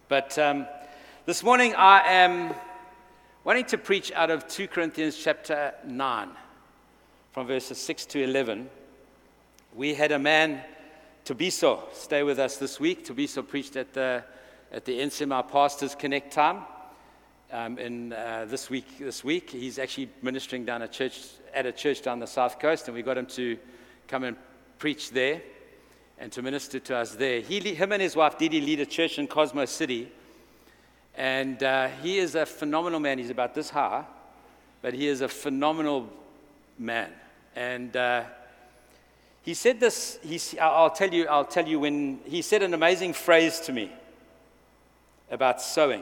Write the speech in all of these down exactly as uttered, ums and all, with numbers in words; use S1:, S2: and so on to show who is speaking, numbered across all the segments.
S1: But um, this morning I am wanting to preach out of Second Corinthians chapter nine, from verses six to eleven. We had a man, Tobiso, stay with us this week. Tobiso preached at the at the N C M R Pastors Connect time. Um, in uh, this week, this week, he's actually ministering down a church at a church down the south coast, and we got him to come and preach there and to minister to us there. He, him and his wife Didi lead a church in Cosmo City, and uh, he is a phenomenal man. He's about this high, but he is a phenomenal man. And uh, he said this. He, I'll tell you. I'll tell you when he said an amazing phrase to me about sowing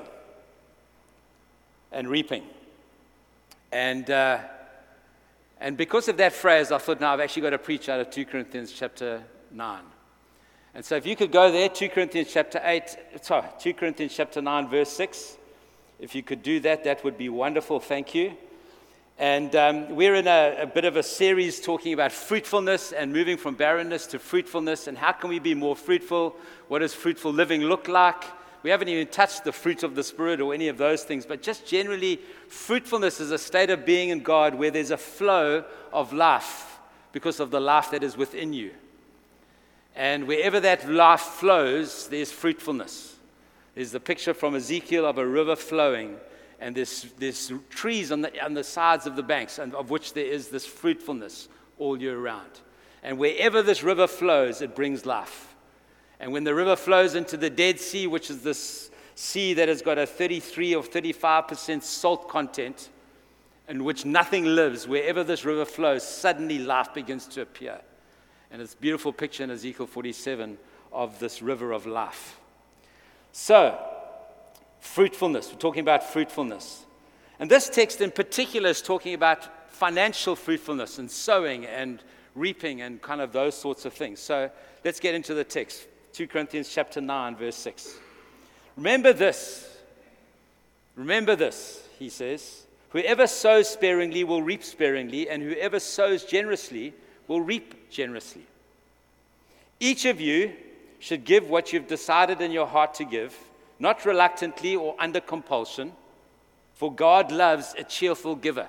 S1: and reaping. And uh, and because of that phrase, I thought, now I've actually got to preach out of Second Corinthians chapter nine. And so if you could go there, Second Corinthians chapter eight, sorry, Second Corinthians chapter nine, verse six. If you could do that, that would be wonderful. Thank you. And um, we're in a, a bit of a series talking about fruitfulness and moving from barrenness to fruitfulness, and how can we be more fruitful? What does fruitful living look like? We haven't even touched the fruit of the Spirit or any of those things, but just generally, fruitfulness is a state of being in God where there's a flow of life because of the life that is within you. And wherever that life flows, there's fruitfulness. There's the picture from Ezekiel of a river flowing, and there's, there's trees on the, on the sides of the banks, and of which there is this fruitfulness all year round. And wherever this river flows, it brings life. And when the river flows into the Dead Sea, which is this sea that has got a thirty-three or thirty-five percent salt content, in which nothing lives, wherever this river flows, suddenly life begins to appear. And it's a beautiful picture in Ezekiel forty-seven of this river of life. So, fruitfulness. We're talking about fruitfulness. And this text in particular is talking about financial fruitfulness and sowing and reaping and kind of those sorts of things. So, let's get into the text. Second Corinthians chapter nine, verse six. Remember this. Remember this, he says. Whoever sows sparingly will reap sparingly, and whoever sows generously will reap generously. Each of you should give what you've decided in your heart to give, not reluctantly or under compulsion, for God loves a cheerful giver.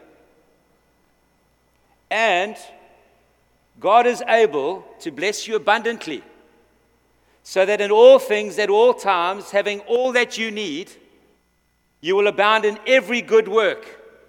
S1: And God is able to bless you abundantly, so that in all things, at all times, having all that you need, you will abound in every good work.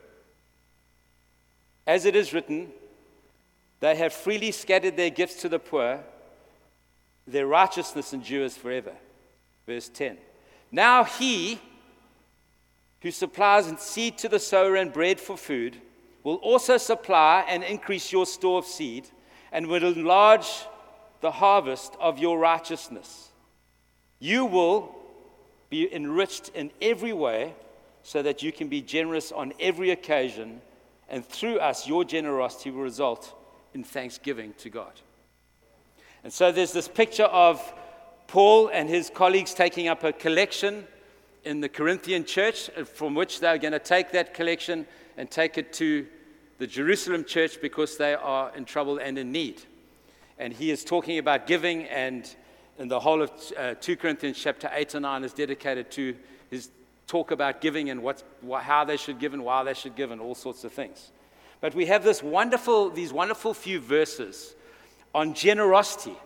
S1: As it is written, they have freely scattered their gifts to the poor, their righteousness endures forever. Verse ten. Now he who supplies seed to the sower and bread for food will also supply and increase your store of seed, and will enlarge the harvest of your righteousness. You will be enriched in every way, so that you can be generous on every occasion, and through us your generosity will result in thanksgiving to God. And so there's this picture of Paul and his colleagues taking up a collection in the Corinthian church, from which they're going to take that collection and take it to the Jerusalem church because they are in trouble and in need. And he is talking about giving, and, and the whole of uh, Second Corinthians chapter eight and nine is dedicated to his talk about giving and what, how they should give and why they should give and all sorts of things. But we have this wonderful, these wonderful few verses on generosity.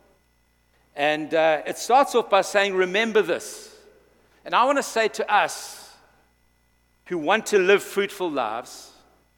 S1: And uh, it starts off by saying, remember this. And I want to say to us who want to live fruitful lives,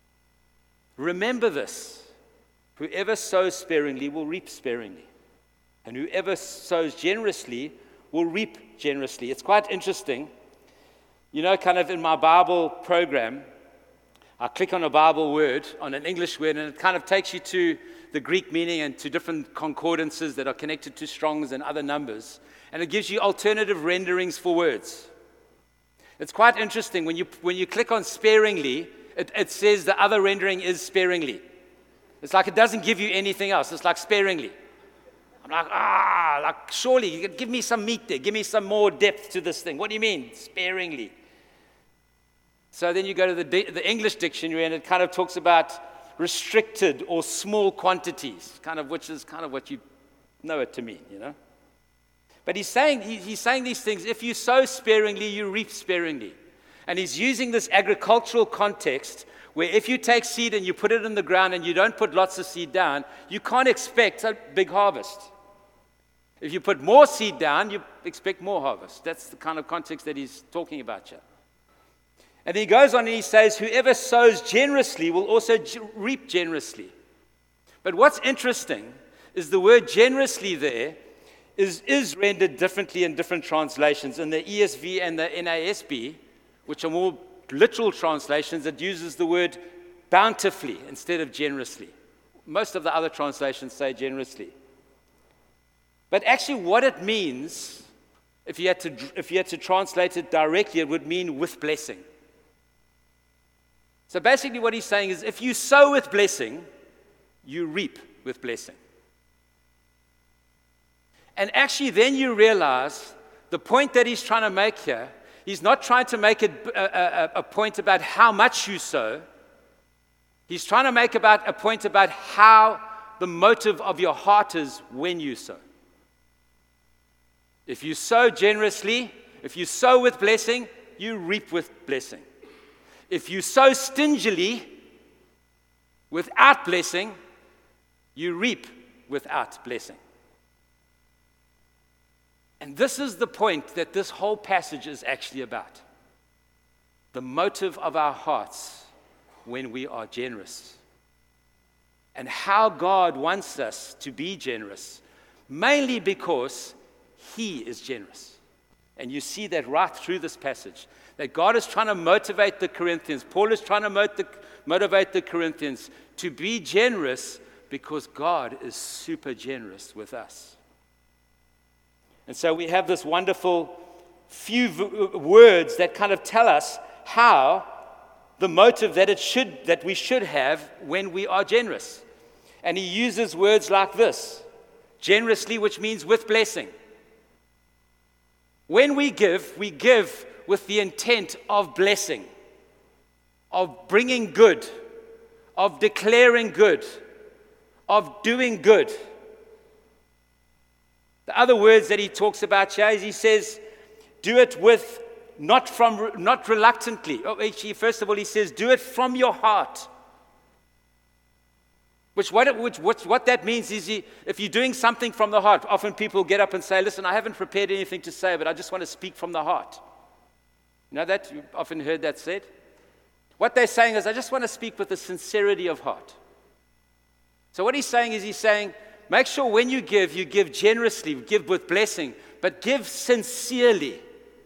S1: remember this. Whoever sows sparingly will reap sparingly. And whoever sows generously will reap generously. It's quite interesting. You know, kind of in my Bible program, I click on a Bible word, on an English word, and it kind of takes you to the Greek meaning and to different concordances that are connected to Strong's and other numbers. And it gives you alternative renderings for words. It's quite interesting. When you when you click on sparingly, it, it says the other rendering is sparingly. It's like it doesn't give you anything else. It's like sparingly. I'm like, ah, like surely, you give me some meat there. Give me some more depth to this thing. What do you mean, sparingly? So then you go to the, the English dictionary, and it kind of talks about restricted or small quantities, kind of which is kind of what you know it to mean, you know. But he's saying, he, he's saying these things, if you sow sparingly, you reap sparingly. And he's using this agricultural context where if you take seed and you put it in the ground and you don't put lots of seed down, you can't expect a big harvest. If you put more seed down, you expect more harvest. That's the kind of context that he's talking about here. And he goes on and he says, whoever sows generously will also g- reap generously. But what's interesting is the word generously there is, is rendered differently in different translations. In the E S V and the N A S B, which are more literal translations, it uses the word bountifully instead of generously. Most of the other translations say generously. But actually what it means, if you had to, if you had to translate it directly, it would mean with blessing. So basically what he's saying is if you sow with blessing, you reap with blessing. And actually then you realize the point that he's trying to make here, he's not trying to make it a, a, a point about how much you sow. He's trying to make about a point about how the motive of your heart is when you sow. If you sow generously, if you sow with blessing, you reap with blessing. If you sow stingily, without blessing, you reap without blessing. And this is the point that this whole passage is actually about. The motive of our hearts when we are generous. And how God wants us to be generous, mainly because He is generous. And you see that right through this passage, that God is trying to motivate the Corinthians. Paul is trying to motivate the Corinthians to be generous because God is super generous with us. And so we have this wonderful few v- words that kind of tell us how the motive that it should that we should have when we are generous. And he uses words like this: generously, which means with blessing. When we give, we give with the intent of blessing, of bringing good, of declaring good, of doing good. The other words that he talks about here is he says, do it with, not from, not reluctantly. Oh, actually, first of all, he says, do it from your heart. Which what, which, what, what that means is he, if you're doing something from the heart, often people get up and say, listen, I haven't prepared anything to say, but I just want to speak from the heart. You know that? You've often heard that said. What they're saying is, I just want to speak with a sincerity of heart. So what he's saying is he's saying, make sure when you give, you give generously, give with blessing, but give sincerely.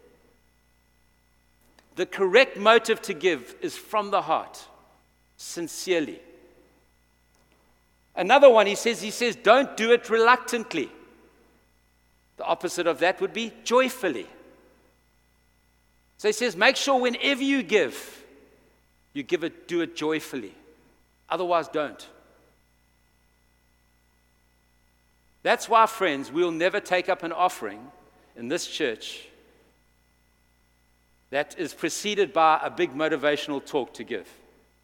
S1: The correct motive to give is from the heart, sincerely. Another one, he says, he says, don't do it reluctantly. The opposite of that would be joyfully. So he says, make sure whenever you give, you give it, do it joyfully. Otherwise, don't. That's why, friends, we'll never take up an offering in this church that is preceded by a big motivational talk to give.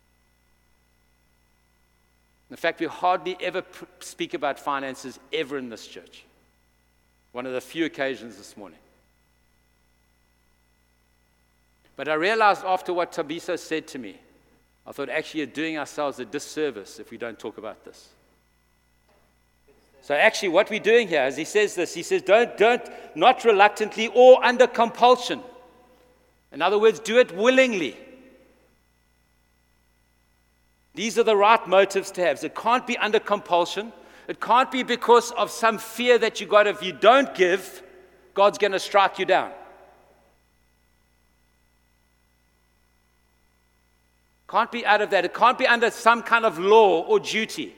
S1: In fact, we hardly ever pr- speak about finances ever in this church. One of the few occasions this morning. But I realized after what Tabiso said to me, I thought actually you're doing ourselves a disservice if we don't talk about this. So actually what we're doing here is he says this, he says don't, don't, not reluctantly or under compulsion. In other words, do it willingly. These are the right motives to have. So it can't be under compulsion. It can't be because of some fear that you got if you don't give, God's going to strike you down. Can't be out of that. It can't be under some kind of law or duty.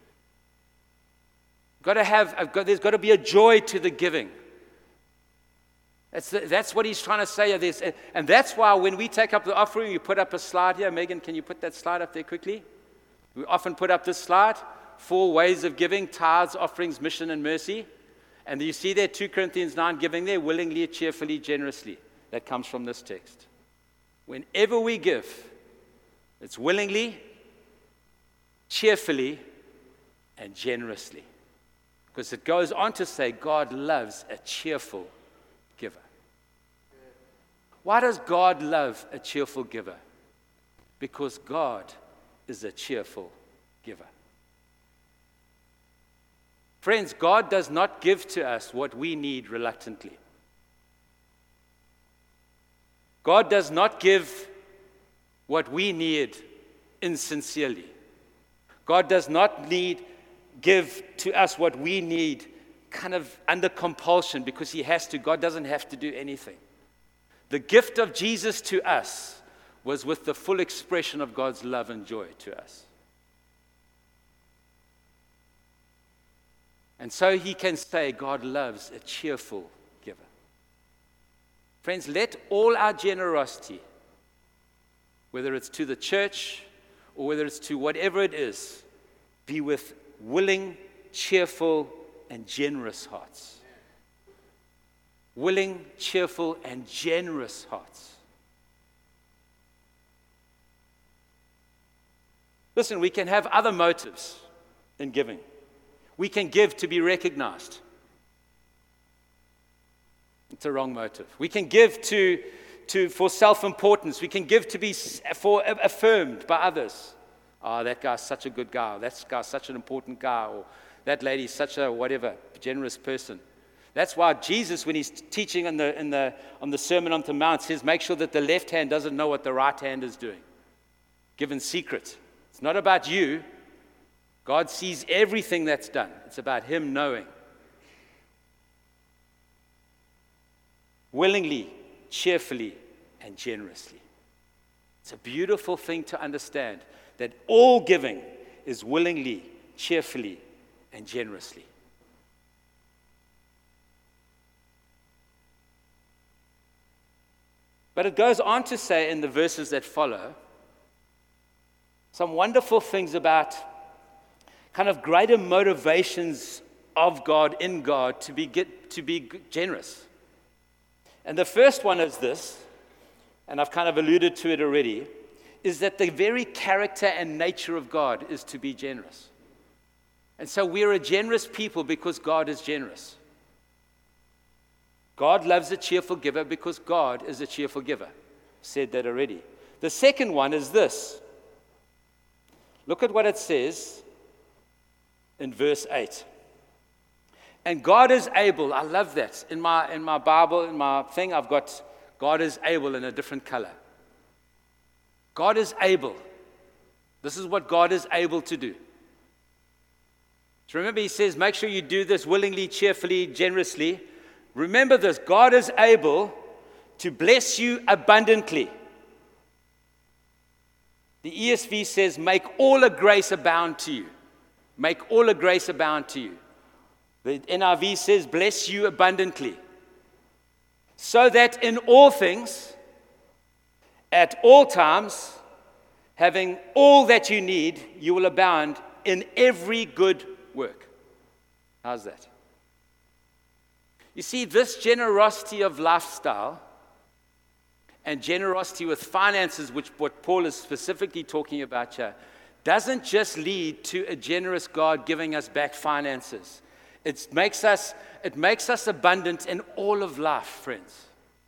S1: Got to have, got, there's got to be a joy to the giving. That's, the, that's what he's trying to say. This, and that's why when we take up the offering, you put up a slide here. Megan, can you put that slide up there quickly? We often put up this slide. Four ways of giving: tithes, offerings, mission, and mercy. And you see there, two Corinthians nine, giving there willingly, cheerfully, generously. That comes from this text. Whenever we give, it's willingly, cheerfully, and generously. Because it goes on to say God loves a cheerful giver. Why does God love a cheerful giver? Because God is a cheerful giver. Friends, God does not give to us what we need reluctantly. God does not give what we need insincerely. God does not need give to us what we need kind of under compulsion because he has to. God doesn't have to do anything. The gift of Jesus to us was with the full expression of God's love and joy to us. And so he can say God loves a cheerful giver. Friends, let all our generosity, whether it's to the church or whether it's to whatever it is, be with willing, cheerful, and generous hearts. Willing, cheerful, and generous hearts. Listen, we can have other motives in giving. We can give to be recognized. It's a wrong motive. We can give to, to for self-importance. We can give to be for affirmed by others. Oh, that guy's such a good guy. That guy's such an important guy. Or that lady's such a whatever, generous person. That's why Jesus, when he's teaching in the, in the, on the Sermon on the Mount, says, make sure that the left hand doesn't know what the right hand is doing. Give in secret. It's not about you. God sees everything that's done. It's about him knowing. Willingly, cheerfully, and generously. It's a beautiful thing to understand that all giving is willingly, cheerfully, and generously. But it goes on to say in the verses that follow some wonderful things about kind of greater motivations of God, in God, to be, get, to be generous. And the first one is this, and I've kind of alluded to it already, is that the very character and nature of God is to be generous. And so we're a generous people because God is generous. God loves a cheerful giver because God is a cheerful giver. Said that already. The second one is this. Look at what it says in verse eight. And God is able, I love that. In my, in my Bible, in my thing, I've got God is able in a different color. God is able. This is what God is able to do. So remember, he says, make sure you do this willingly, cheerfully, generously. Remember this, God is able to bless you abundantly. The E S V says, make all a grace abound to you. Make all a grace abound to you. The N I V says, bless you abundantly. So that in all things, at all times, having all that you need, you will abound in every good work. How's that? You see, this generosity of lifestyle and generosity with finances, which what Paul is specifically talking about here, doesn't just lead to a generous God giving us back finances. It makes us, it makes us abundant in all of life, friends.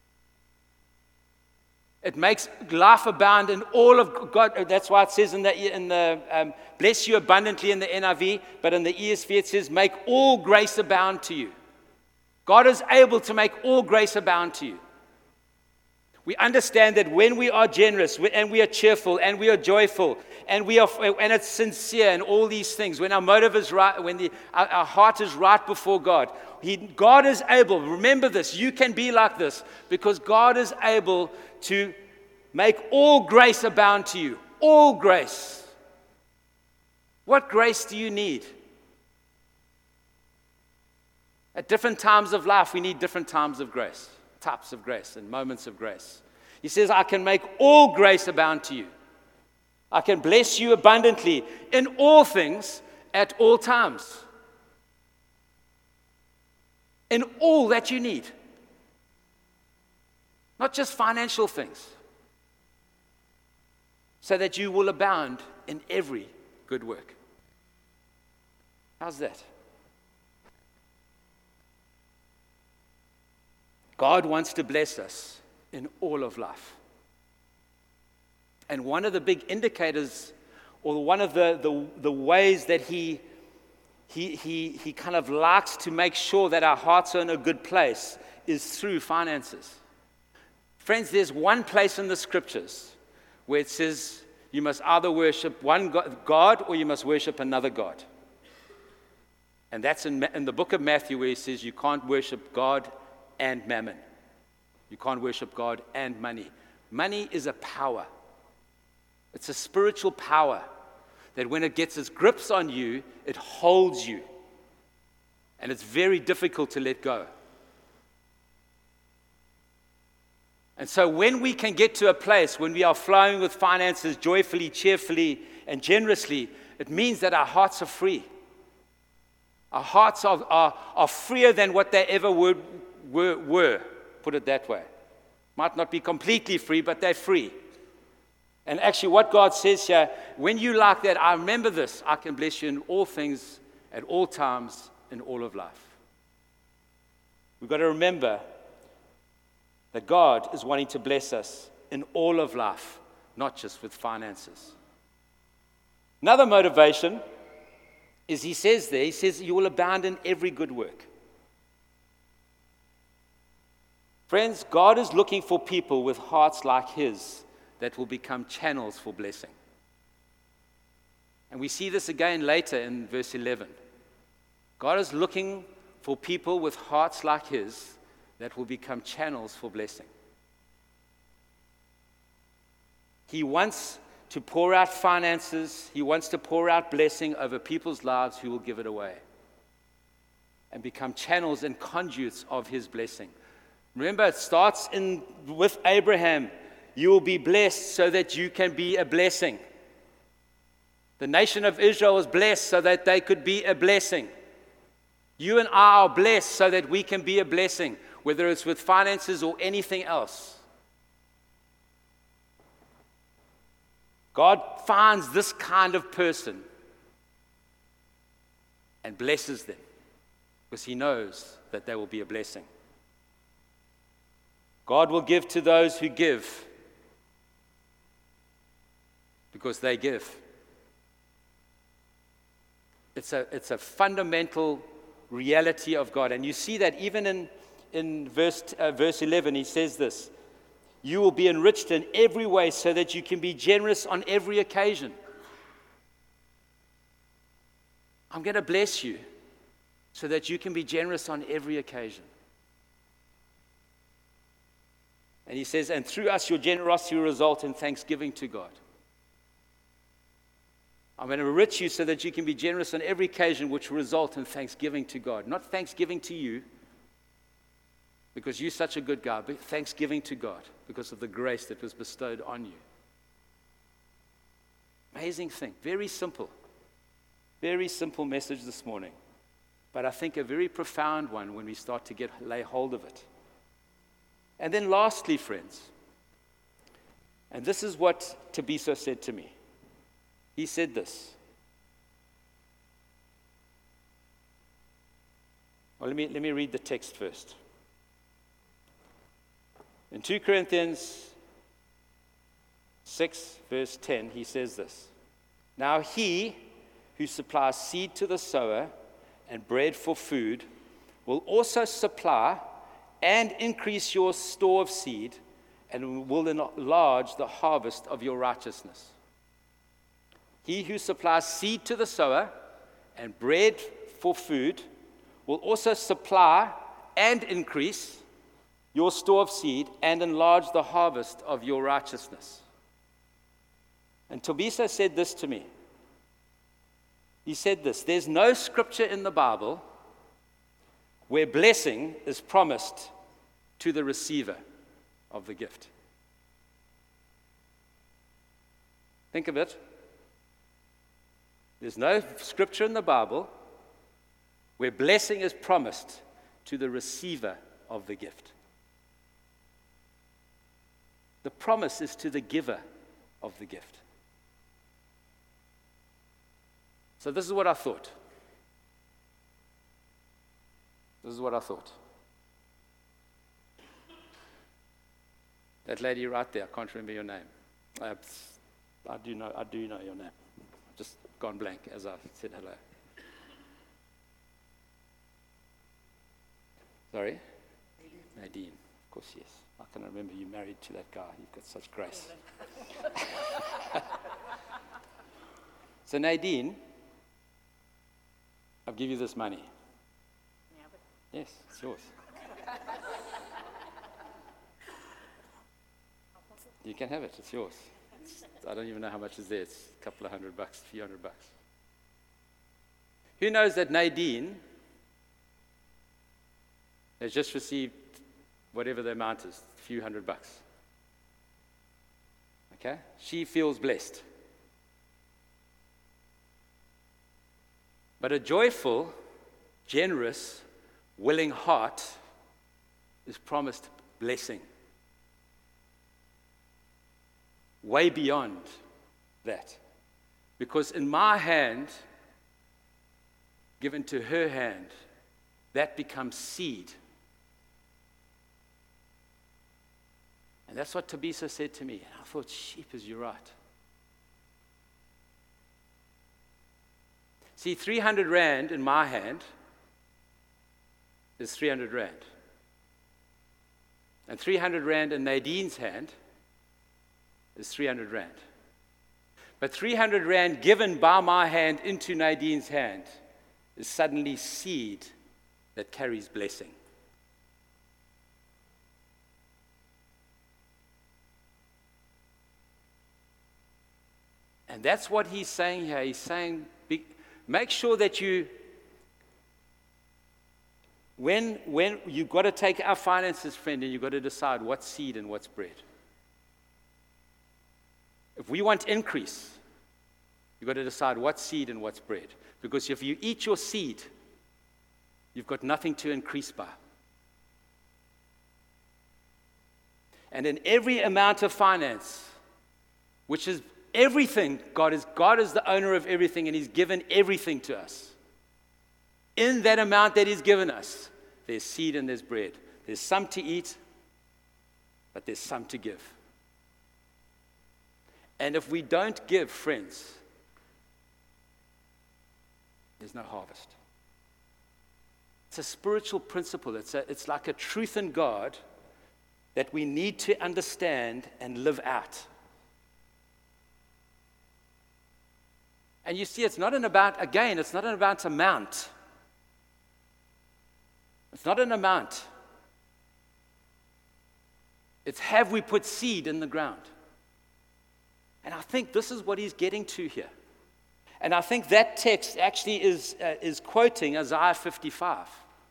S1: It makes life abound in all of God. That's why it says in the, in the um, bless you abundantly in the N I V, but in the E S V it says, make all grace abound to you. God is able to make all grace abound to you. We understand that when we are generous and we are cheerful and we are joyful and we are and it's sincere and all these things, when our motive is right, when the, our, our heart is right before God, he, God is able. Remember this, you can be like this because God is able to make all grace abound to you. All grace. What grace do you need? At different times of life, we need different times of grace, types of grace and moments of grace. He says, I can make all grace abound to you. I can bless you abundantly in all things at all times. In all that you need. Not just financial things. So that you will abound in every good work. How's that? God wants to bless us in all of life. And one of the big indicators, or one of the, the, the ways that he, he, he, he kind of likes to make sure that our hearts are in a good place, is through finances. Friends, there's one place in the scriptures where it says you must either worship one God or you must worship another God. And that's in, in the book of Matthew, where he says you can't worship God and mammon. You can't worship God and money. Money is a power. It's a spiritual power that when it gets its grips on you, it holds you. And it's very difficult to let go. And so when we can get to a place when we are flowing with finances joyfully, cheerfully, and generously, it means that our hearts are free. Our hearts are, are, are freer than what they ever were, were, were, put it that way. Might not be completely free, but they're free. And actually what God says here, when you like that, I remember this, I can bless you in all things, at all times, in all of life. We've got to remember that God is wanting to bless us in all of life, not just with finances. Another motivation is he says there, he says, you will abound in every good work. Friends, God is looking for people with hearts like his that will become channels for blessing. And we see this again later in verse eleven. God is looking for people with hearts like his that will become channels for blessing. He wants to pour out finances. He wants to pour out blessing over people's lives who will give it away and become channels and conduits of his blessing. Remember, it starts in with Abraham. You will be blessed so that you can be a blessing. The nation of Israel was blessed so that they could be a blessing. You and I are blessed so that we can be a blessing, whether it's with finances or anything else. God finds this kind of person and blesses them because he knows that they will be a blessing. God will give to those who give because they give. It's a, it's a fundamental reality of God. And you see that even in, in verse, uh, verse eleven, he says this, you will be enriched in every way so that you can be generous on every occasion. I'm going to bless you so that you can be generous on every occasion. And he says, and through us your generosity will result in thanksgiving to God. I'm going to enrich you so that you can be generous on every occasion, which will result in thanksgiving to God. Not thanksgiving to you, because you're such a good guy, but thanksgiving to God because of the grace that was bestowed on you. Amazing thing. Very simple. Very simple message this morning. But I think a very profound one when we start to get lay hold of it. And then lastly, friends, and this is what Tabiso said to me. He said this. Well, let me, let me read the text first. In Second Corinthians six, verse ten, he says this. Now he who supplies seed to the sower and bread for food will also supply and increase your store of seed and will enlarge the harvest of your righteousness. He who supplies seed to the sower and bread for food will also supply and increase your store of seed and enlarge the harvest of your righteousness. And Tabiso said this to me. He said this, there's no scripture in the Bible where blessing is promised to the receiver of the gift. Think of it. There's no scripture in the Bible where blessing is promised to the receiver of the gift. The promise is to the giver of the gift. So this is what I thought. This is what I thought. That lady right there, I can't remember your name. I, I do know I do know your name. I've just gone blank as I said hello. Sorry? Nadine. Nadine. Of course, yes. I can remember you married to that guy. You've got such grace. So Nadine, I'll give you this money. Yes, it's yours. You can have it. It's yours. It's, I don't even know how much is there. It's a couple of hundred bucks, a few hundred bucks. Who knows that Nadine has just received whatever the amount is, a few hundred bucks? Okay? She feels blessed. But a joyful, generous, willing heart is promised blessing. Way beyond that. Because in my hand, given to her hand, that becomes seed. And that's what Tabitha said to me. And I thought, sheep, is you right. See, three hundred rand in my hand is three hundred rand. And three hundred rand in Nadine's hand is three hundred rand. But three hundred rand given by my hand into Nadine's hand is suddenly seed that carries blessing. And that's what he's saying here. He's saying, be, make sure that you, when, when you've got to take our finances, friend, and you've got to decide what's seed and what's bread. If we want increase, you've got to decide what's seed and what's bread. Because if you eat your seed, you've got nothing to increase by. And in every amount of finance, which is everything, God is God is the owner of everything, and He's given everything to us. In that amount that He's given us, there's seed and there's bread. There's some to eat, but there's some to give. And if we don't give, friends, there's no harvest. It's a spiritual principle. It's, a, it's like a truth in God that we need to understand and live out. And you see, it's not an about, again, it's not an about amount. It's not an amount. It's have we put seed in the ground? And I think this is what he's getting to here. And I think that text actually is, uh, is quoting Isaiah fifty-five.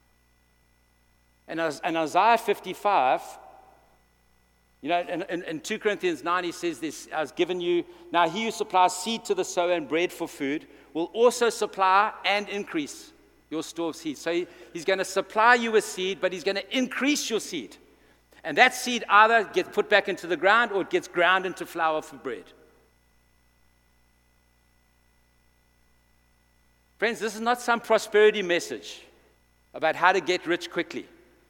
S1: And, as, and Isaiah fifty-five, you know, in, in, in two Corinthians nine, he says this, I was given you, now he who supplies seed to the sower and bread for food will also supply and increase your store of seed. So he, he's going to supply you with seed, but he's going to increase your seed. And that seed either gets put back into the ground or it gets ground into flour for bread. Friends, this is not some prosperity message about how to get rich quickly.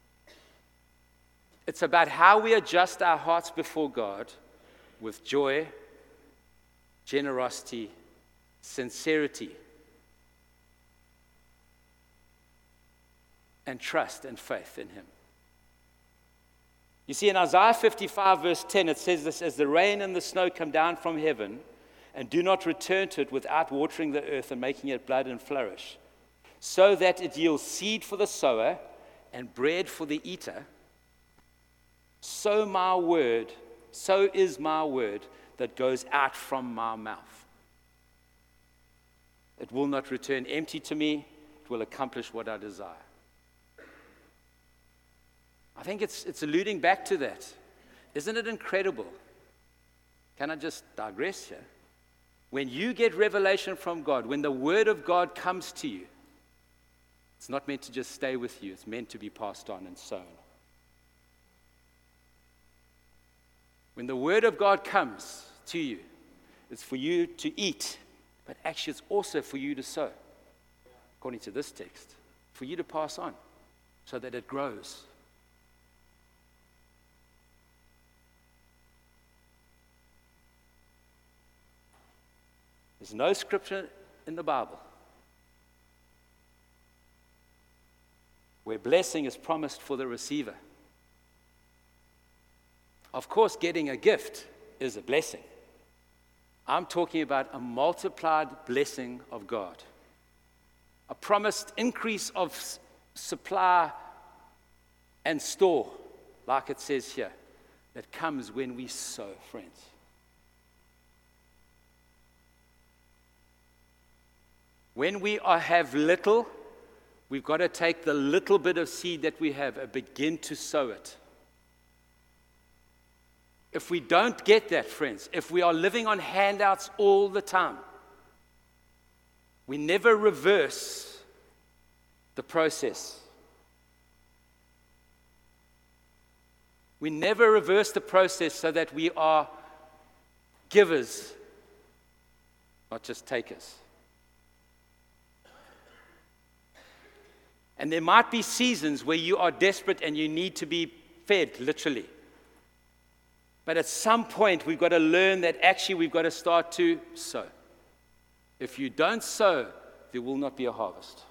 S1: It's about how we adjust our hearts before God with joy, generosity, sincerity, and trust and faith in Him. You see, in Isaiah fifty-five, verse ten, it says this, as the rain and the snow come down from heaven and do not return to it without watering the earth and making it blood and flourish, so that it yields seed for the sower and bread for the eater, so my word, so is my word that goes out from my mouth. It will not return empty to me. It will accomplish what I desire. I think it's, it's alluding back to that. Isn't it incredible? Can I just digress here? When you get revelation from God, when the word of God comes to you, it's not meant to just stay with you. It's meant to be passed on and sown. When the word of God comes to you, it's for you to eat, but actually it's also for you to sow, according to this text, for you to pass on so that it grows. There's no scripture in the Bible where blessing is promised for the receiver. Of course, getting a gift is a blessing. I'm talking about a multiplied blessing of God, a promised increase of s- supply and store, like it says here, that comes when we sow, friends. When we are, have little, we've got to take the little bit of seed that we have and begin to sow it. If we don't get that, friends, if we are living on handouts all the time, we never reverse the process. We never reverse the process so that we are givers, not just takers. And there might be seasons where you are desperate and you need to be fed, literally. But at some point, we've got to learn that actually we've got to start to sow. If you don't sow, there will not be a harvest.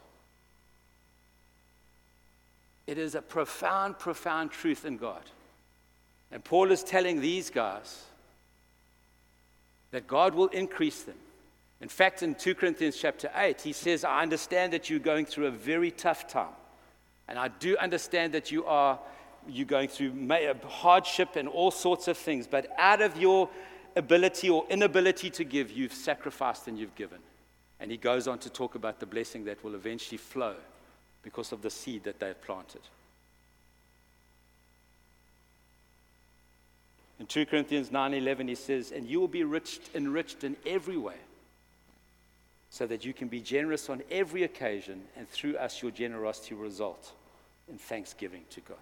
S1: It is a profound, profound truth in God. And Paul is telling these guys that God will increase them. In fact, in Second Corinthians chapter eight, he says, I understand that you're going through a very tough time. And I do understand that you are you're going through hardship and all sorts of things. But out of your ability or inability to give, you've sacrificed and you've given. And he goes on to talk about the blessing that will eventually flow because of the seed that they've planted. In Second Corinthians nine eleven, he says, and you will be rich, enriched in every way, so that you can be generous on every occasion, and through us your generosity will result in thanksgiving to God.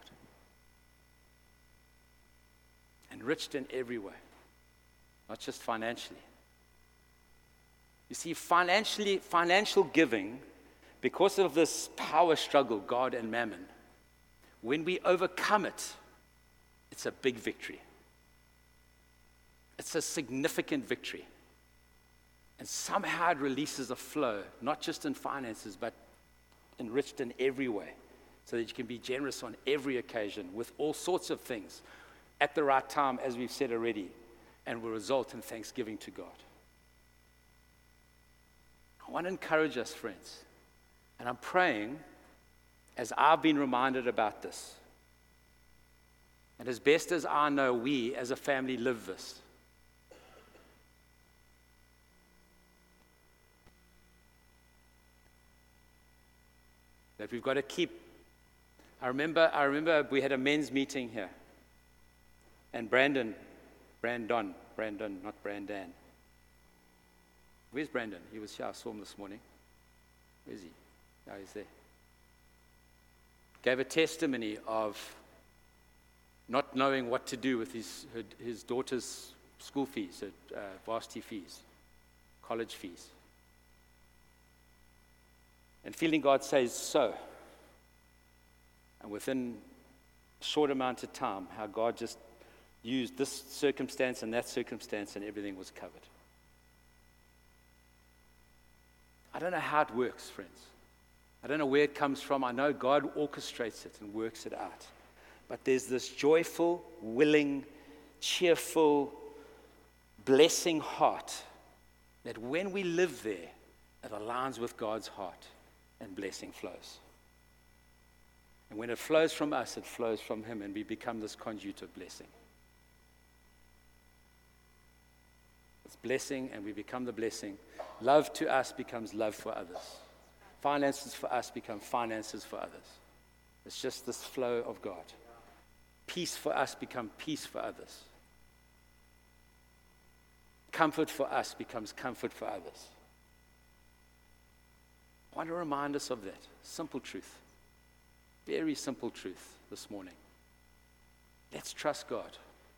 S1: Enriched in every way, not just financially. You see, financially, financial giving, because of this power struggle, God and mammon, when we overcome it, it's a big victory. It's a significant victory. And somehow it releases a flow, not just in finances, but enriched in every way, so that you can be generous on every occasion with all sorts of things at the right time, as we've said already, and will result in thanksgiving to God. I want to encourage us, friends, and I'm praying, as I've been reminded about this, and as best as I know, we as a family live this. That we've got to keep. I remember, I remember we had a men's meeting here. And Brandon, Brandon, Brandon, not Brandon. Where's Brandon? He was here, I saw him this morning. Where is he? Oh, he's there. Gave a testimony of not knowing what to do with his, his daughter's school fees, uh, varsity fees, college fees. And feeling God says so. And within a short amount of time, how God just used this circumstance and that circumstance and everything was covered. I don't know how it works, friends. I don't know where it comes from. I know God orchestrates it and works it out. But there's this joyful, willing, cheerful, blessing heart that when we live there, it aligns with God's heart. And blessing flows. And when it flows from us, it flows from Him, and we become this conduit of blessing. It's blessing, and we become the blessing. Love to us becomes love for others. Finances for us become finances for others. It's just this flow of God. Peace for us becomes peace for others. Comfort for us becomes comfort for others. I want to remind us of that simple truth. Very simple truth this morning. Let's trust God.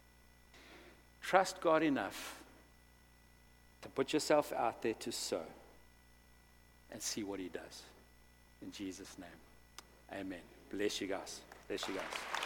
S1: Trust God enough to put yourself out there to sow and see what He does. In Jesus' name, amen. Bless you guys. Bless you guys.